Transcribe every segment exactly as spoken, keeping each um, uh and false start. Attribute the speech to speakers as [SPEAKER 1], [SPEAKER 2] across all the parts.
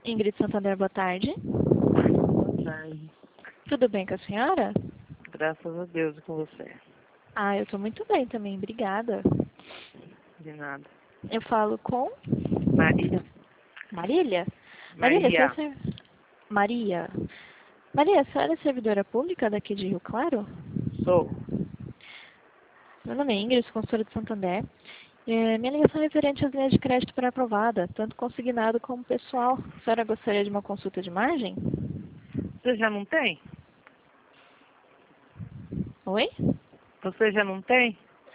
[SPEAKER 1] Ingrid Santander, boa tarde.
[SPEAKER 2] Boa tarde.
[SPEAKER 1] Tudo bem com a senhora?
[SPEAKER 2] Graças a Deus e com você.
[SPEAKER 1] Ah, eu estou muito bem também, obrigada.
[SPEAKER 2] De nada.
[SPEAKER 1] Eu falo com
[SPEAKER 2] Maria.
[SPEAKER 1] Marília? Marília,
[SPEAKER 2] Maria.
[SPEAKER 1] você é... ser- Maria. Maria, a senhora é servidora pública daqui de Rio Claro?
[SPEAKER 2] Sou.
[SPEAKER 1] Meu nome é Ingrid, consultora de Santander. É, minha ligação é referente às linhas de crédito pré-aprovada, tanto consignado como pessoal. A senhora gostaria de uma consulta de margem?
[SPEAKER 2] Você já não tem?
[SPEAKER 1] Oi?
[SPEAKER 2] Você já não tem?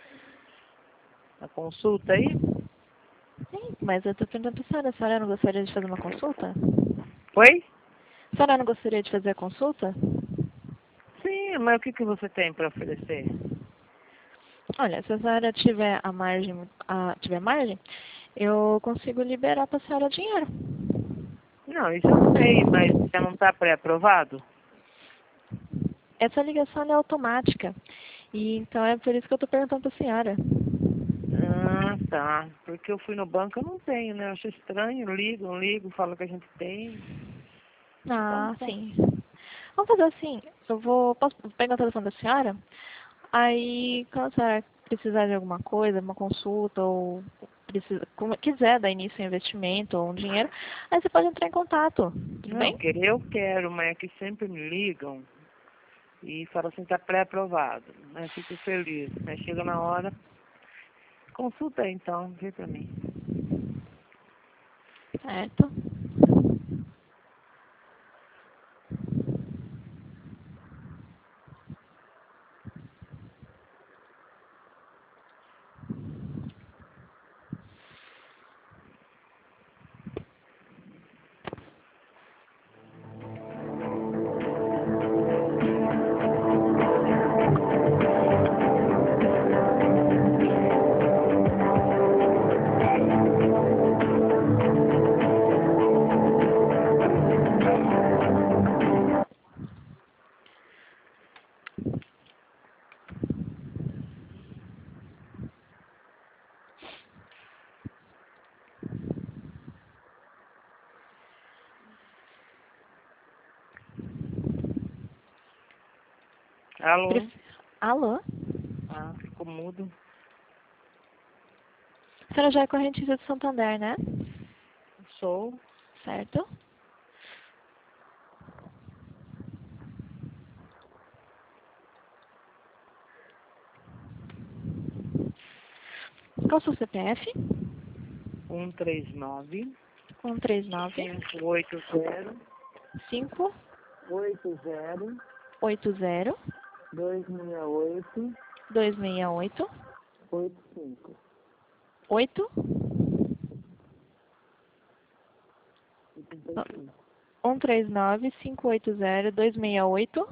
[SPEAKER 2] A consulta aí?
[SPEAKER 1] Sim, mas eu estou perguntando para a senhora, a senhora não gostaria de fazer uma consulta?
[SPEAKER 2] Oi?
[SPEAKER 1] A senhora não gostaria de fazer a consulta?
[SPEAKER 2] Sim, mas o que, que você tem para oferecer?
[SPEAKER 1] Olha, se a senhora tiver a margem, a, tiver margem, eu consigo liberar para a senhora dinheiro.
[SPEAKER 2] Não, isso eu sei, mas já não está pré-aprovado?
[SPEAKER 1] Essa ligação ela é automática. E então é por isso que eu estou perguntando para a senhora.
[SPEAKER 2] Ah, tá. Porque eu fui no banco, eu não tenho, né? Eu acho estranho, ligo, não ligo, falo que a gente tem. Então,
[SPEAKER 1] Ah,
[SPEAKER 2] tá.
[SPEAKER 1] sim. Vamos fazer assim. Eu vou, posso pegar o telefone da senhora? Aí, quando a senhora precisar de alguma coisa, uma consulta, ou precisa, como- quiser dar início a um investimento ou um dinheiro, aí você pode entrar em contato. Tudo
[SPEAKER 2] Não,
[SPEAKER 1] bem?
[SPEAKER 2] querer eu quero, mas é que sempre me ligam e falam assim, tá pré-aprovado. Né? Fico feliz. Né? Chega na hora, consulta aí então, vê pra mim.
[SPEAKER 1] Certo.
[SPEAKER 2] Alô?
[SPEAKER 1] Pref- Alô?
[SPEAKER 2] Ah, ficou mudo.
[SPEAKER 1] A senhora já é correntista de Santander, né?
[SPEAKER 2] Sou.
[SPEAKER 1] Certo. Qual é o seu C P F?
[SPEAKER 2] um três nove,
[SPEAKER 1] um três nove,
[SPEAKER 2] cinco oito zero,
[SPEAKER 1] cinco
[SPEAKER 2] oito zero,
[SPEAKER 1] oito zero,
[SPEAKER 2] dois seis oito,
[SPEAKER 1] dois seis oito,
[SPEAKER 2] oito cinco.
[SPEAKER 1] oito um três nove, cinco oito zero, dois seis oito,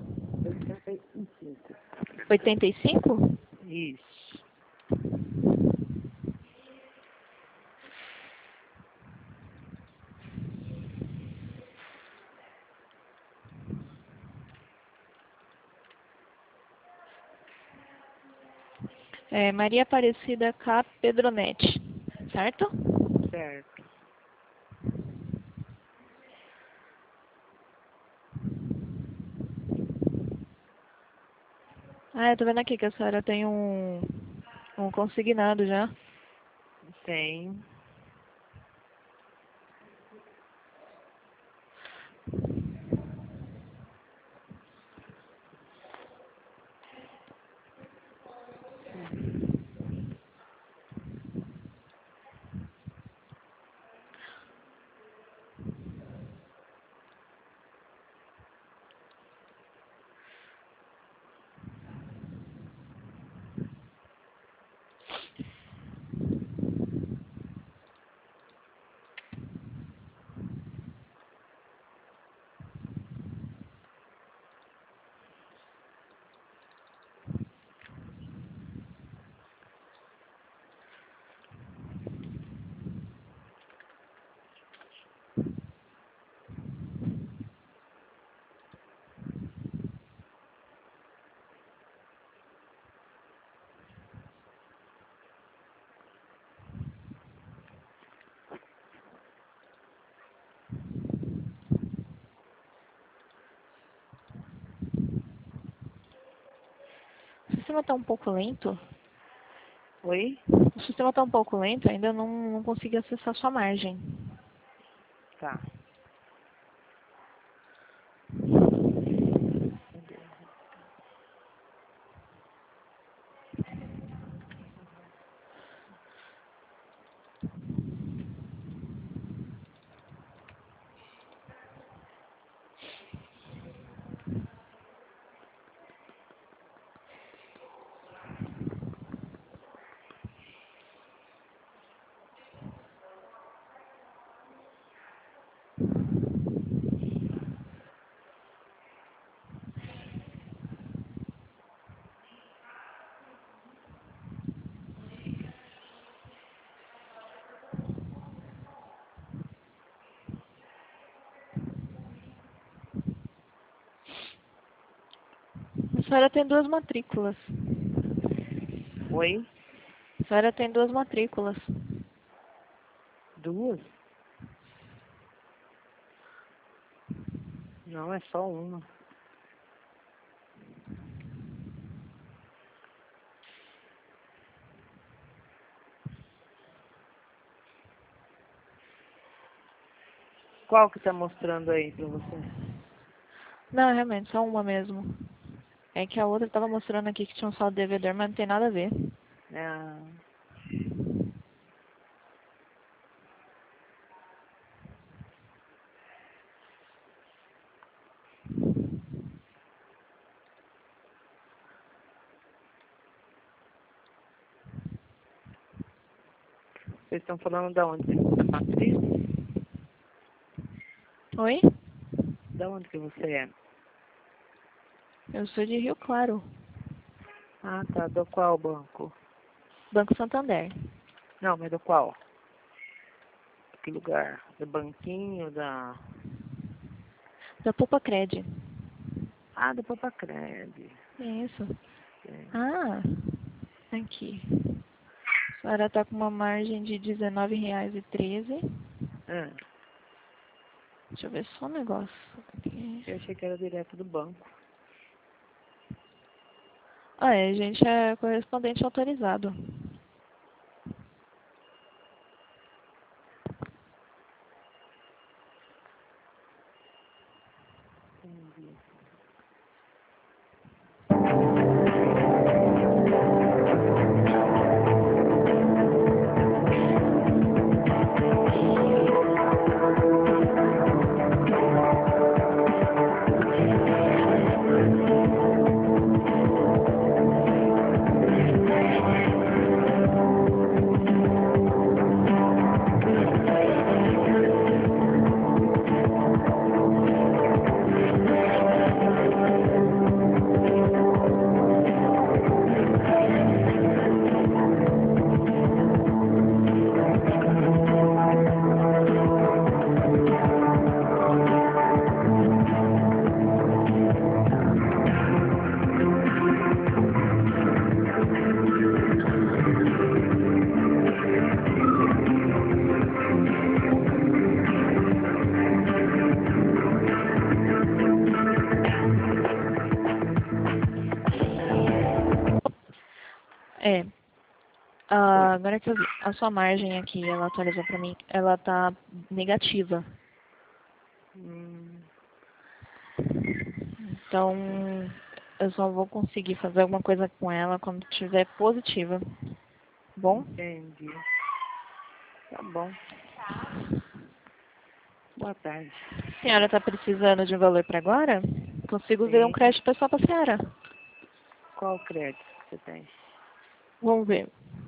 [SPEAKER 1] oitenta e cinco?
[SPEAKER 2] Isso.
[SPEAKER 1] É, Maria Aparecida K. Pedronetti, certo?
[SPEAKER 2] Certo.
[SPEAKER 1] Ah, eu tô vendo aqui que a senhora tem um, um consignado já.
[SPEAKER 2] Tem.
[SPEAKER 1] sistema está um pouco lento.
[SPEAKER 2] Oi?
[SPEAKER 1] O sistema está um pouco lento, ainda não, não consegui acessar sua margem.
[SPEAKER 2] Tá.
[SPEAKER 1] A senhora tem duas matrículas.
[SPEAKER 2] Oi?
[SPEAKER 1] A senhora tem duas matrículas.
[SPEAKER 2] Duas? Não, é só uma. Qual que tá mostrando aí pra você?
[SPEAKER 1] Não, realmente, só uma mesmo. É que a outra estava mostrando aqui que tinha um saldo devedor, mas não tem nada a ver.
[SPEAKER 2] Ah, vocês estão falando da onde? Da matriz?
[SPEAKER 1] Oi?
[SPEAKER 2] Da onde que você é?
[SPEAKER 1] Eu sou de Rio Claro,
[SPEAKER 2] Ah, tá. Do qual banco?
[SPEAKER 1] Banco Santander.
[SPEAKER 2] Não, mas do qual? Que lugar? Do banquinho, da...
[SPEAKER 1] Da Poupa Cred.
[SPEAKER 2] Ah, do Papacred.
[SPEAKER 1] Isso.
[SPEAKER 2] É.
[SPEAKER 1] Ah, aqui. A senhora está com uma margem de dezenove reais e treze.
[SPEAKER 2] Ah,
[SPEAKER 1] Deixa eu ver só um negócio. Aqui.
[SPEAKER 2] eu achei que era direto do banco.
[SPEAKER 1] Ah, é, a gente é correspondente autorizado.
[SPEAKER 2] Entendi.
[SPEAKER 1] É. Ah, agora que eu vi, a sua margem aqui, ela atualizou pra mim, ela tá negativa.
[SPEAKER 2] Hum,
[SPEAKER 1] Então, eu só vou conseguir fazer alguma coisa com ela quando tiver positiva. Bom?
[SPEAKER 2] entendi. Tá bom. Boa tarde.
[SPEAKER 1] A senhora tá precisando de um valor pra agora? Consigo ver um
[SPEAKER 2] Sim.
[SPEAKER 1] crédito pessoal pra senhora.
[SPEAKER 2] Qual crédito que você tem?
[SPEAKER 1] Vamos ver.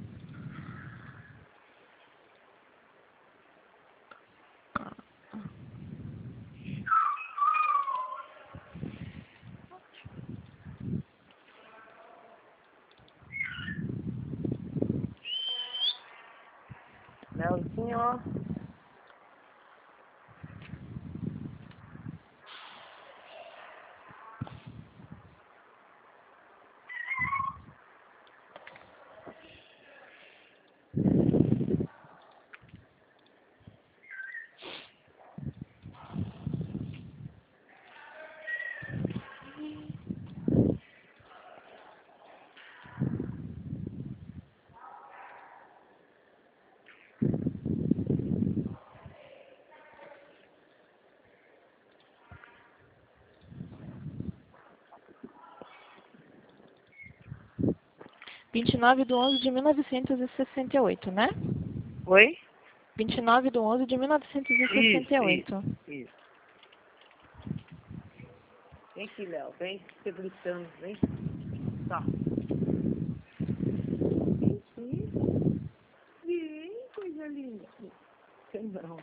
[SPEAKER 2] Nelsinho.
[SPEAKER 1] vinte e nove de onze de mil novecentos e sessenta e oito, né?
[SPEAKER 2] Oi?
[SPEAKER 1] vinte e nove de onze de mil novecentos e sessenta e oito.
[SPEAKER 2] Isso, isso, isso. Vem aqui, Léo. Vem, você gritando. Vem. Tá. Vem aqui. Vem, coisa linda. Você não.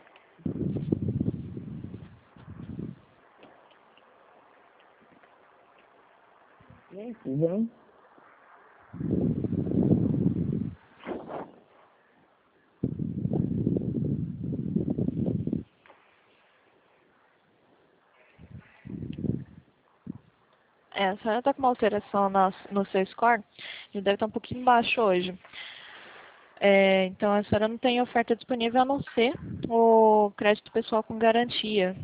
[SPEAKER 2] Vem aqui, vem.
[SPEAKER 1] É, a senhora está com uma alteração na- no seu score, ele deve estar um pouquinho baixo hoje. É, então a senhora não tem oferta disponível a não ser o crédito pessoal com garantia.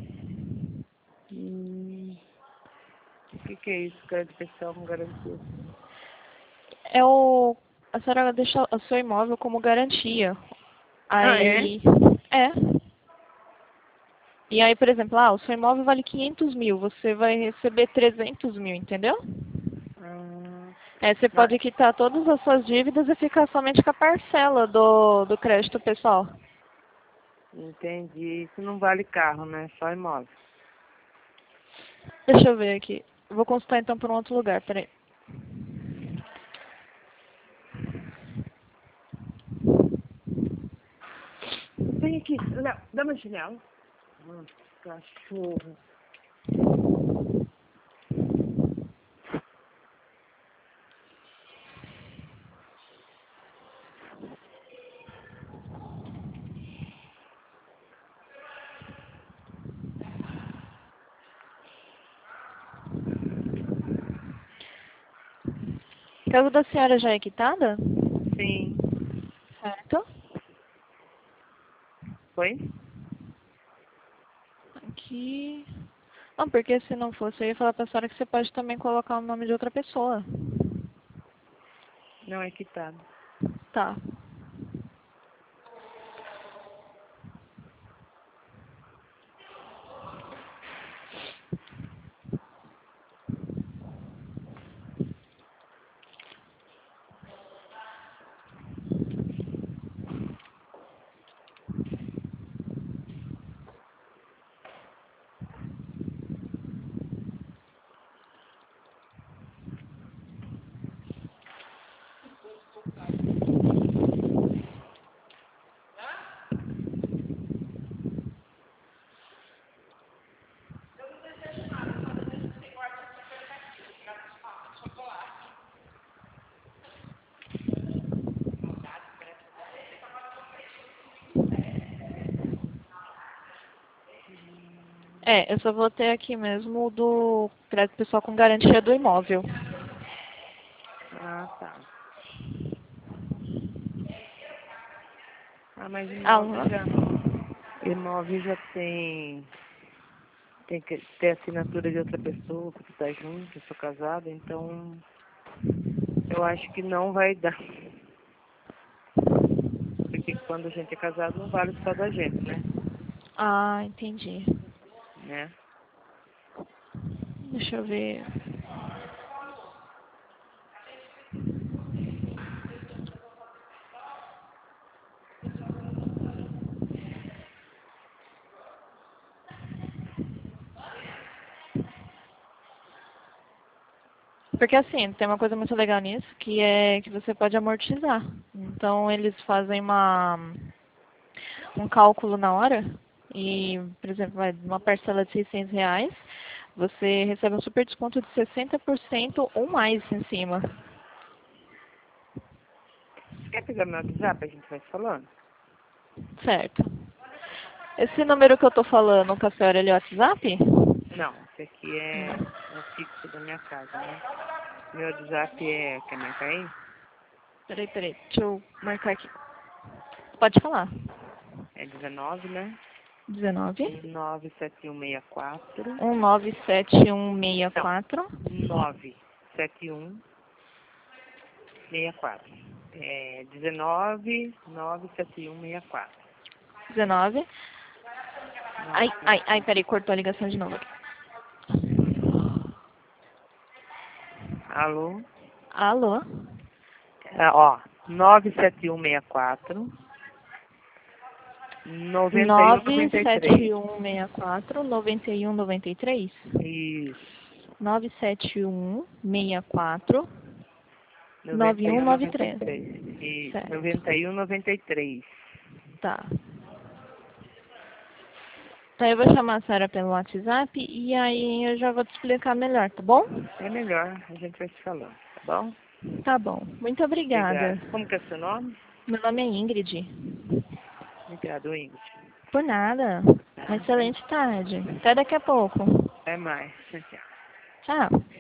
[SPEAKER 2] Hum, o que, que é isso? Crédito pessoal com garantia.
[SPEAKER 1] É o. A senhora deixa o seu imóvel como garantia.
[SPEAKER 2] Ah, é?
[SPEAKER 1] Aí. É. E aí, por exemplo, ah, o seu imóvel vale quinhentos mil, você vai receber trezentos mil, entendeu?
[SPEAKER 2] Ah,
[SPEAKER 1] É, você
[SPEAKER 2] mas,
[SPEAKER 1] pode quitar todas as suas dívidas e ficar somente com a parcela do, do crédito pessoal.
[SPEAKER 2] entendi. Isso não vale carro, né? Só imóvel.
[SPEAKER 1] Deixa eu ver aqui. Eu vou consultar então por um outro lugar, peraí.
[SPEAKER 2] Vem aqui, Léo. Dá meu chinelo. Hum, cachorro.
[SPEAKER 1] A casa da senhora já é quitada?
[SPEAKER 2] Sim.
[SPEAKER 1] Certo.
[SPEAKER 2] Foi?
[SPEAKER 1] Aqui. Não, porque se não fosse, eu ia falar pra senhora que você pode também colocar o nome de outra pessoa.
[SPEAKER 2] Não é quitado.
[SPEAKER 1] Tá. É, eu só vou ter aqui mesmo o do crédito pessoal com garantia do imóvel.
[SPEAKER 2] Ah, tá. Ah, mas
[SPEAKER 1] Alô?
[SPEAKER 2] imóvel já. Imóvel já tem. Tem que ter assinatura de outra pessoa, porque tá junto, eu sou casada, então eu acho que não vai dar. Porque quando a gente é casado não vale só da gente, né?
[SPEAKER 1] Ah, entendi.
[SPEAKER 2] Né?
[SPEAKER 1] Deixa eu ver. Porque assim, tem uma coisa muito legal nisso, que é que você pode amortizar. Então eles fazem uma um cálculo na hora e, por exemplo, vai uma parcela de seiscentos reais, você recebe um super desconto de sessenta por cento ou mais em cima.
[SPEAKER 2] Você quer pegar meu WhatsApp? A gente vai falando?
[SPEAKER 1] Certo. Esse número que eu tô falando com a senhora, ele é o WhatsApp?
[SPEAKER 2] Não, esse aqui é o fixo da minha casa, né? Meu WhatsApp é. Quer marcar aí?
[SPEAKER 1] Peraí, peraí, deixa eu marcar aqui. Pode falar.
[SPEAKER 2] É dezenove, né?
[SPEAKER 1] dezenove,
[SPEAKER 2] nove sete um seis quatro.
[SPEAKER 1] um nove sete um seis
[SPEAKER 2] Não,
[SPEAKER 1] quatro,
[SPEAKER 2] nove sete um seis quatro. É dezenove, nove sete um seis quatro.
[SPEAKER 1] dezenove. Ai,
[SPEAKER 2] Nossa,
[SPEAKER 1] ai, ai, peraí, cortou a ligação de novo aqui.
[SPEAKER 2] alô?
[SPEAKER 1] Alô?
[SPEAKER 2] Ah, ó, nove sete um seis quatro, noventa e um
[SPEAKER 1] nove
[SPEAKER 2] noventa e
[SPEAKER 1] sete
[SPEAKER 2] três.
[SPEAKER 1] um seis quatro, noventa e um noventa e três?
[SPEAKER 2] Isso.
[SPEAKER 1] nove sete um seis quatro,
[SPEAKER 2] noventa
[SPEAKER 1] nove
[SPEAKER 2] e
[SPEAKER 1] um
[SPEAKER 2] um
[SPEAKER 1] nove
[SPEAKER 2] noventa e
[SPEAKER 1] três.
[SPEAKER 2] três. Isso,
[SPEAKER 1] Certo.
[SPEAKER 2] noventa e um noventa e três.
[SPEAKER 1] Tá. Então eu vou chamar a senhora pelo WhatsApp e aí eu já vou te explicar melhor, tá bom?
[SPEAKER 2] É melhor, a gente vai se falando, tá bom?
[SPEAKER 1] Tá bom. Muito
[SPEAKER 2] Obrigada.
[SPEAKER 1] obrigada.
[SPEAKER 2] Como que é seu nome?
[SPEAKER 1] Meu nome é Ingrid.
[SPEAKER 2] Obrigado, Ingrid.
[SPEAKER 1] Por nada. Uma
[SPEAKER 2] Tá,
[SPEAKER 1] excelente tarde. Até daqui a pouco.
[SPEAKER 2] até mais. Tchau, tchau.
[SPEAKER 1] Tchau.